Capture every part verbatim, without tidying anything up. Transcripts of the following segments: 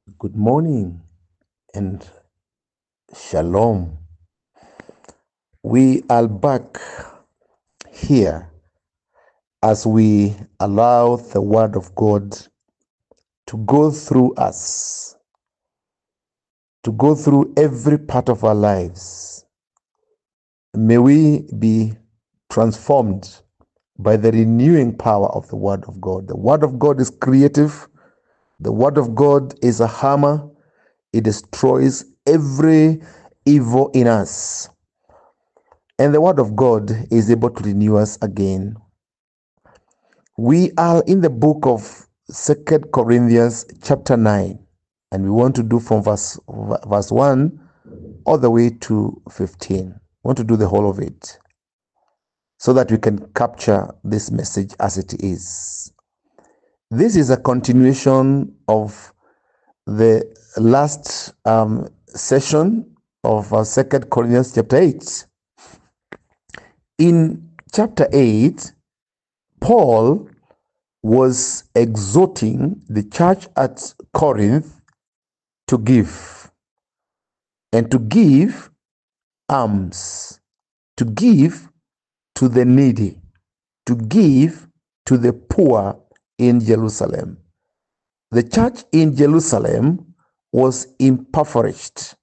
Good morning and shalom. We are back here as we allow the Word of God to go through us, to go through every part of our lives. May we be transformed by the renewing power of the Word of God. The Word of God is creative. The Word of God is a hammer. It destroys every evil in us. And the Word of God is able to renew us again. We are in the book of Second Corinthians chapter nine, and we want to do from verse, verse one all the way to fifteen. We want to do the whole of it so that we can capture this message as it is. This is a continuation of the last um, session of uh, Second Corinthians chapter eight. In chapter eight, Paul was exhorting the church at Corinth to give, and to give alms, to give to the needy, to give to the poor in Jerusalem. The church in Jerusalem was impoverished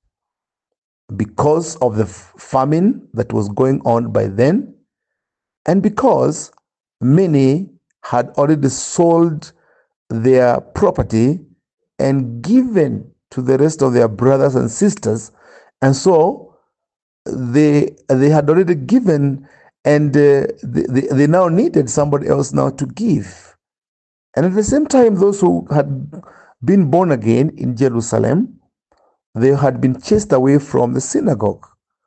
because of the famine that was going on by then, and because many had already sold their property and given to the rest of their brothers and sisters, and so they they had already given, and uh, they, they now needed somebody else now to give. And at the same time, those who had been born again in Jerusalem, they had been chased away from the synagogue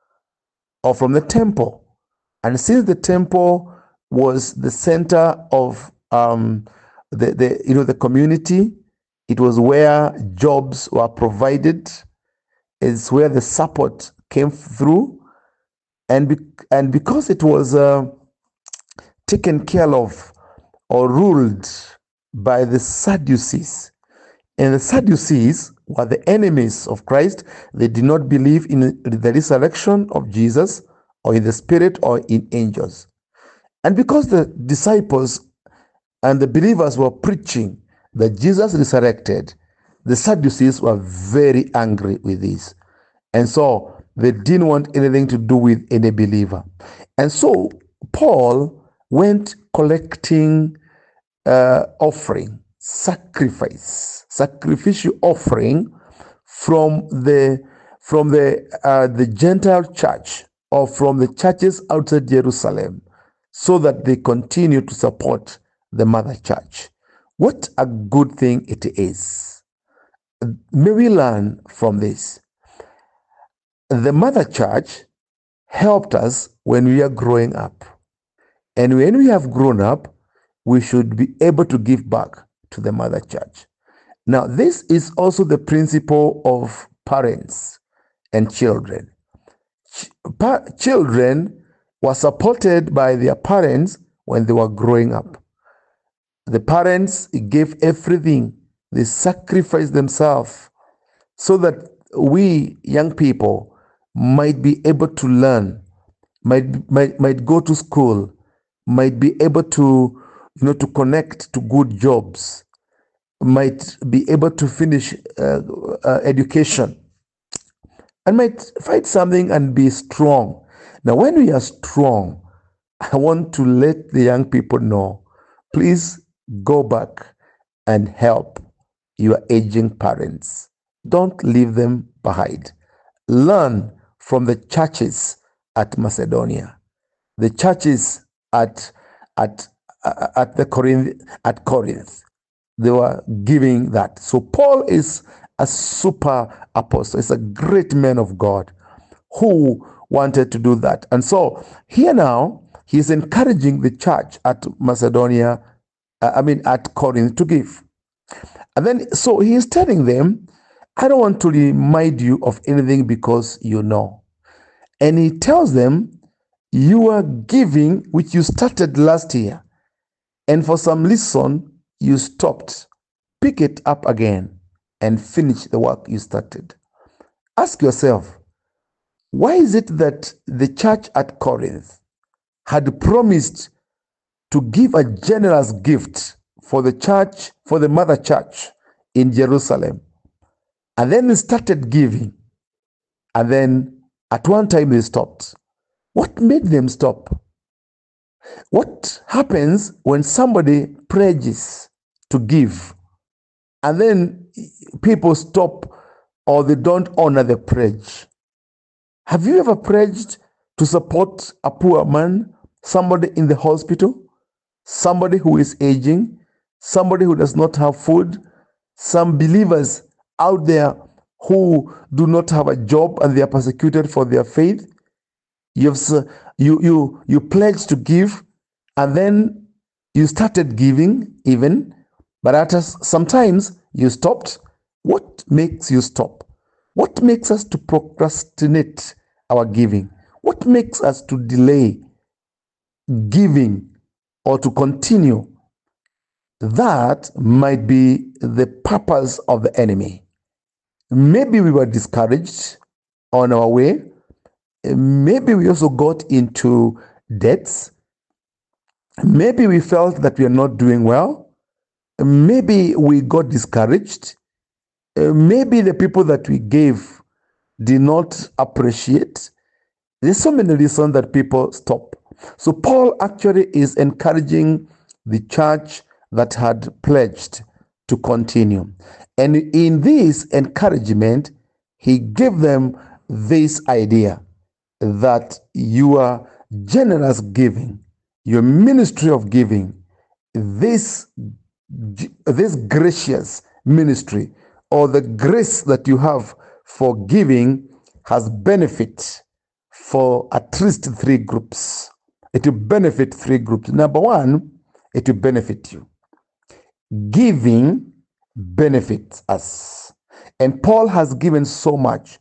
or from the temple. And since the temple was the center of um, the, the you know the community, it was where jobs were provided, it's where the support came through, and be, and because it was uh, taken care of or ruled by the Sadducees, and the Sadducees were the enemies of Christ. They did not believe in the resurrection of Jesus, or in the spirit, or in angels. And because the disciples and the believers were preaching that Jesus resurrected, the Sadducees were very angry with this. And so they didn't want anything to do with any believer. And so Paul went collecting uh, offering, sacrifice, sacrificial offering from the from the uh, the Gentile church, or from the churches outside Jerusalem, so that they continue to support the mother church. What a good thing it is. May we learn from this. The mother church helped us when we are growing up. And when we have grown up, we should be able to give back to the mother church. Now, this is also the principle of parents and children. Ch- pa- children were supported by their parents when they were growing up. The parents gave everything, they sacrificed themselves so that we young people might be able to learn, might, might, might go to school, might be able to, you know, to connect to good jobs, might be able to finish uh, uh, education, and might find something and be strong. Now, when we are strong, I want to let the young people know, please go back and help your aging parents. Don't leave them behind. Learn from the churches at Macedonia, the churches at at at the Corinth at Corinth. They were giving that. So Paul is a super apostle. He's a great man of God who wanted to do that. And so here now, he's encouraging the church at Macedonia, uh, I mean, at Corinth, to give. And then, so he is telling them, I don't want to remind you of anything because you know. And he tells them, you are giving, which you started last year, and for some reason, you stopped. Pick it up again and finish the work you started. Ask yourself, why is it that the church at Corinth had promised to give a generous gift for the church, for the mother church in Jerusalem, and then they started giving, and then at one time they stopped? What made them stop? What happens when somebody pledges to give and then people stop or they don't honor the pledge? Have you ever pledged to support a poor man, somebody in the hospital, somebody who is aging, somebody who does not have food, some believers out there who do not have a job and they are persecuted for their faith? You've, you, you, you pledged to give, and then you started giving even, but at us, sometimes you stopped. What makes you stop? What makes us to procrastinate our giving? What makes us to delay giving or to continue? That might be the purpose of the enemy. Maybe we were discouraged on our way. Maybe we also got into debts. Maybe we felt that we are not doing well. Maybe we got discouraged. Maybe the people that we gave did not appreciate. There's so many reasons that people stop. So Paul actually is encouraging the church that had pledged to continue. And in this encouragement, he gave them this idea that your generous giving, your ministry of giving, this, this gracious ministry, or the grace that you have for giving, has benefit for at least three groups. It will benefit three groups. Number one, it will benefit you. Giving benefits us. And Paul has given so much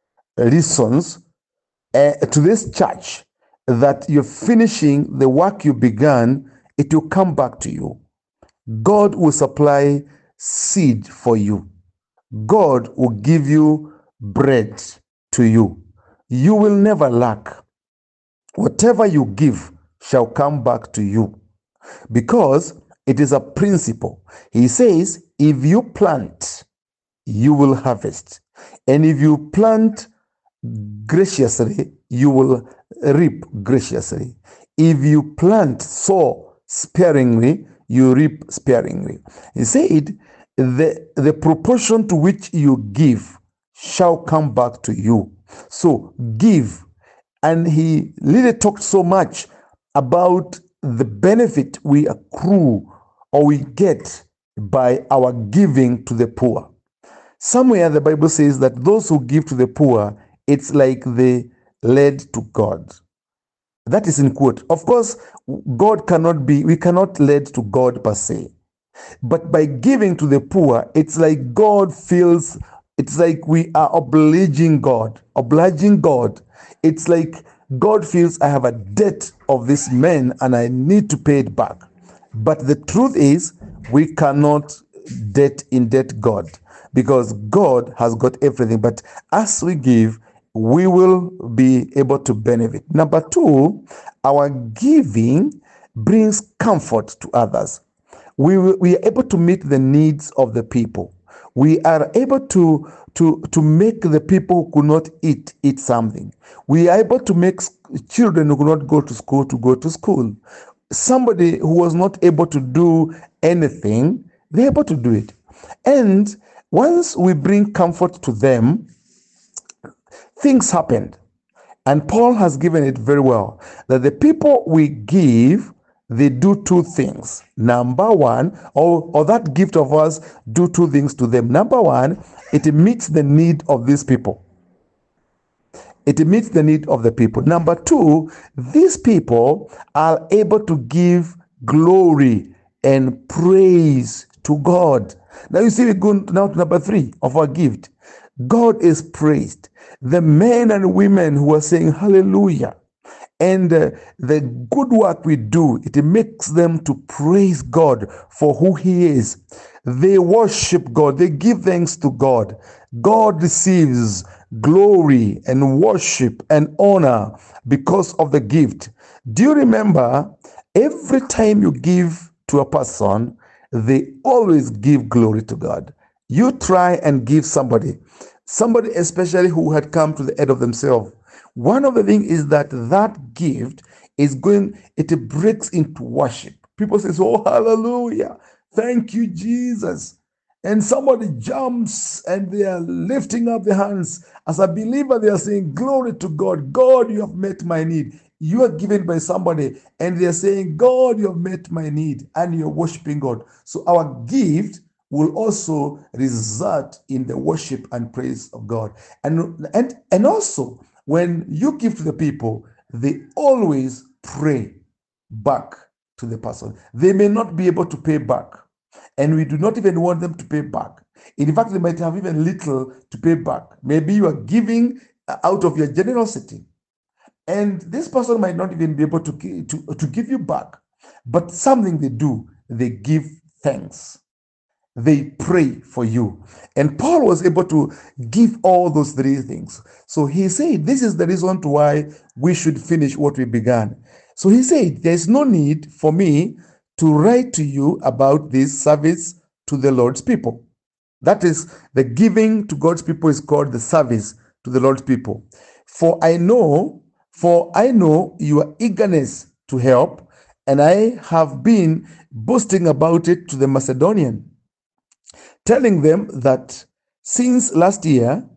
reasons uh, to this church that you're finishing the work you began, it will come back to you. God will supply seed for you. God will give you bread to you. You will never lack. Whatever you give shall come back to you, because it is a principle. He says, if you plant, you will harvest. And if you plant graciously, you will reap graciously. If you plant, sow sparingly, you reap sparingly. He said, the, the proportion to which you give shall come back to you. So give. And he really talked so much about the benefit we accrue or we get by our giving to the poor. Somewhere the Bible says that those who give to the poor, it's like they led to God. That is in quote. Of course, God cannot be, we cannot lead to God per se. But by giving to the poor, it's like God feels, it's like we are obliging God, obliging God. It's like God feels I have a debt of this man and I need to pay it back. But the truth is, we cannot debt in debt God, because God has got everything. But as we give, we will be able to benefit. Number two, our giving brings comfort to others. We, we are able to meet the needs of the people. We are able to, to, to make the people who could not eat, eat something. We are able to make children who could not go to school to go to school. Somebody who was not able to do anything, they're able to do it. And once we bring comfort to them, things happened. And Paul has given it very well, that the people we give, they do two things. Number one, or, or that gift of us do two things to them. Number one, it meets the need of these people. It meets the need of the people. Number two, these people are able to give glory and praise to God. Now you see, we go now to number three of our gift. God is praised. The men and women who are saying hallelujah, and uh, the good work we do, it makes them to praise God for who he is. They worship God. They give thanks to God. God receives glory and worship and honor because of the gift. Do you remember every time you give to a person, they always give glory to God? You try and give somebody, somebody especially who had come to the end of themselves. One of the things is that that gift is going, it breaks into worship. People say, oh, hallelujah. Thank you, Jesus. And somebody jumps and they are lifting up their hands. As a believer, they are saying, glory to God. God, you have met my need. You are given by somebody and they are saying, God, you have met my need, and you're worshiping God. So our gift will also result in the worship and praise of God. And, and, and also, when you give to the people, they always pray back to the person. They may not be able to pay back, and we do not even want them to pay back. In fact, they might have even little to pay back. Maybe you are giving out of your generosity, and this person might not even be able to, to, to give you back. But something they do, they give thanks. They pray for you. And Paul was able to give all those three things. So he said, this is the reason to why we should finish what we began. So he said, there's no need for me to write to you about this service to the Lord's people. That is, the giving to God's people is called the service to the Lord's people. For I know, for I know your eagerness to help, and I have been boasting about it to the Macedonian, telling them that since last year,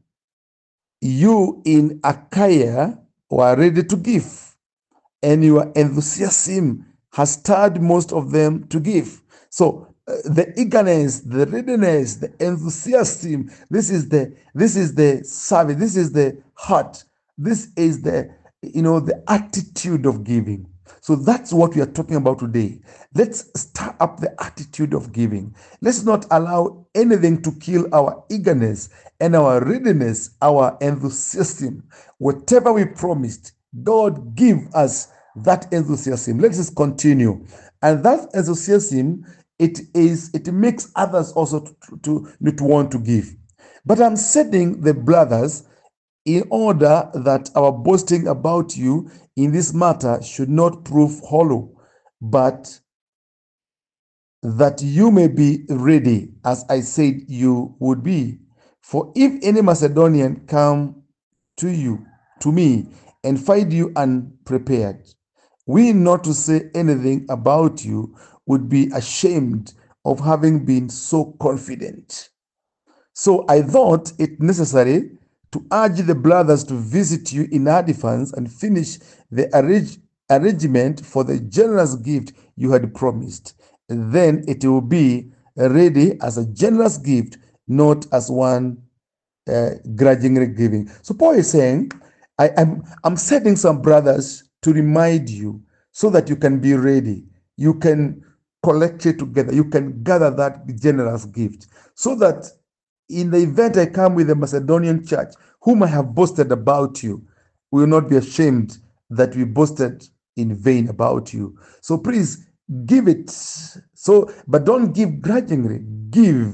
you in Achaia were ready to give, and your enthusiasm has stirred most of them to give. So uh, the eagerness, the readiness, the enthusiasm, this is the this is the service, this is the heart, this is the you know the attitude of giving. So that's what we are talking about today. Let's stir up the attitude of giving. Let's not allow anything to kill our eagerness and our readiness, our enthusiasm. Whatever we promised, God give us that enthusiasm. Let us continue. And that enthusiasm, it is it makes others also to, to, to want to give. But I'm setting the brothers in order that our boasting about you in this matter should not prove hollow, but that you may be ready, as I said you would be. For if any Macedonian come to you, to me, and find you unprepared, we not to say anything about you would be ashamed of having been so confident. So I thought it necessary to urge the brothers to visit you in advance and finish the arrange, arrangement for the generous gift you had promised. And then it will be ready as a generous gift, not as one uh, grudgingly giving. So Paul is saying, I, I'm, I'm setting some brothers to remind you so that you can be ready. You can collect it together. You can gather that generous gift so that in the event I come with the Macedonian church, whom I have boasted about you, we will not be ashamed that we boasted in vain about you. So please give it. So, but don't give grudgingly. Give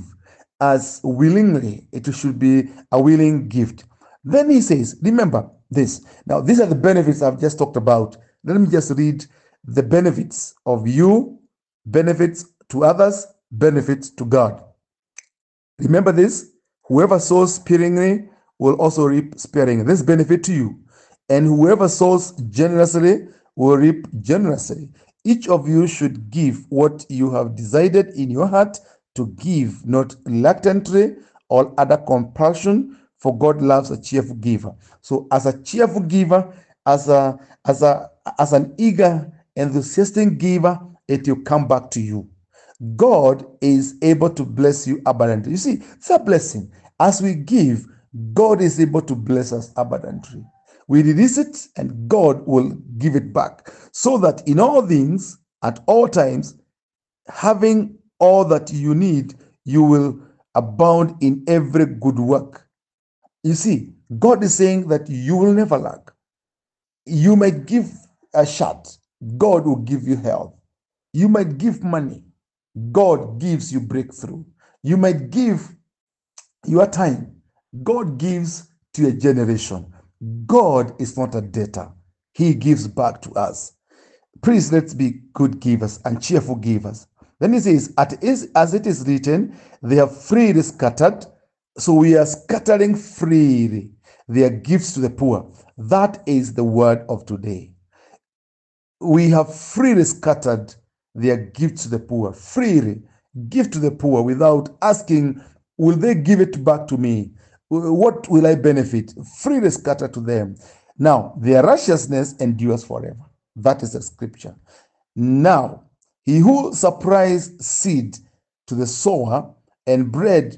as willingly. It should be a willing gift. Then he says, remember this. Now, these are the benefits I've just talked about. Let me just read the benefits of you, benefits to others, benefits to God. Remember this, whoever sows sparingly will also reap sparingly. This benefit to you. And whoever sows generously will reap generously. Each of you should give what you have decided in your heart to give, not reluctantly or under compulsion, for God loves a cheerful giver. So as a cheerful giver, as a as a as an eager, enthusiastic giver, it will come back to you. God is able to bless you abundantly. You see, it's a blessing. As we give, God is able to bless us abundantly. We release it and God will give it back. So that in all things, at all times, having all that you need, you will abound in every good work. You see, God is saying that you will never lack. You might give a shot, God will give you health. You might give money, God gives you breakthrough. You might give your time. God gives to a generation. God is not a debtor. He gives back to us. Please, let's be good givers and cheerful givers. Then he says, as it is written, they have freely scattered. So we are scattering freely their gifts to the poor. That is the word of today. We have freely scattered their gifts to the poor. Freely give to the poor without asking, will they give it back to me? What will I benefit? Freely scatter to them. Now, their righteousness endures forever. That is the scripture. Now, he who supplies seed to the sower and bread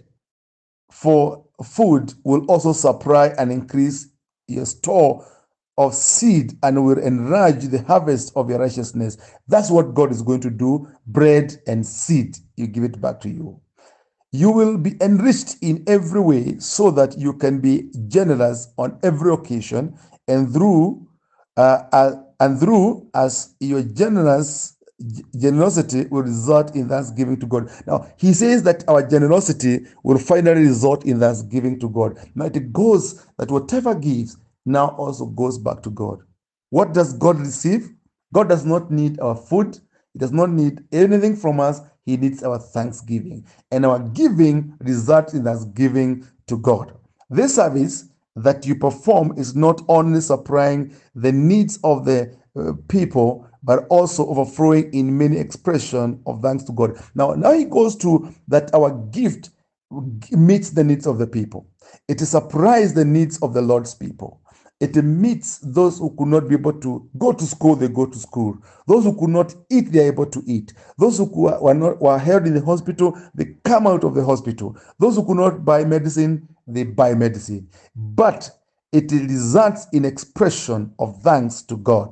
for food will also supply and increase your store of seed and will enlarge the harvest of your righteousness. That's what God is going to do. Bread and seed, you give it back to you. You will be enriched in every way so that you can be generous on every occasion, and through uh, uh, and through as your generous generosity will result in thanksgiving to God. Now, he says that our generosity will finally result in thanksgiving to God. Now, it goes that whatever gives now also goes back to God. What does God receive? God does not need our food. He does not need anything from us. He needs our thanksgiving. And our giving results in us giving to God. This service that you perform is not only supplying the needs of the uh, people, but also overflowing in many expressions of thanks to God. Now, now he goes to that our gift meets the needs of the people. It supplies the needs of the Lord's people. It meets those who could not be able to go to school, they go to school. Those who could not eat, they are able to eat. Those who were, not, were held in the hospital, they come out of the hospital. Those who could not buy medicine, they buy medicine. But it results in expression of thanks to God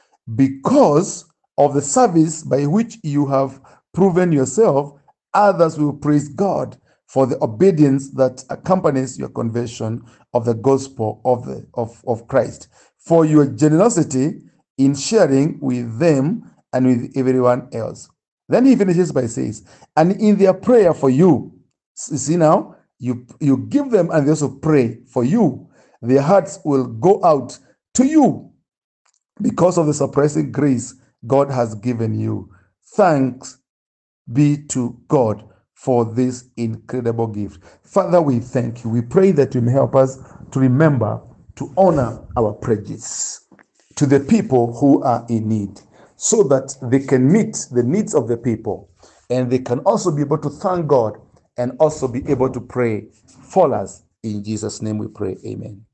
because of the service by which you have proven yourself. Others will praise God for the obedience that accompanies your conversion of the gospel of, the, of, of Christ, for your generosity in sharing with them and with everyone else. Then he finishes by saying, and in their prayer for you, see now, you, you give them and they also pray for you. Their hearts will go out to you because of the surprising grace God has given you. Thanks be to God for this incredible gift. Father, we thank you. We pray that you may help us to remember to honor our pledges to the people who are in need, so that they can meet the needs of the people and they can also be able to thank God and also be able to pray for us. In Jesus' name we pray. Amen.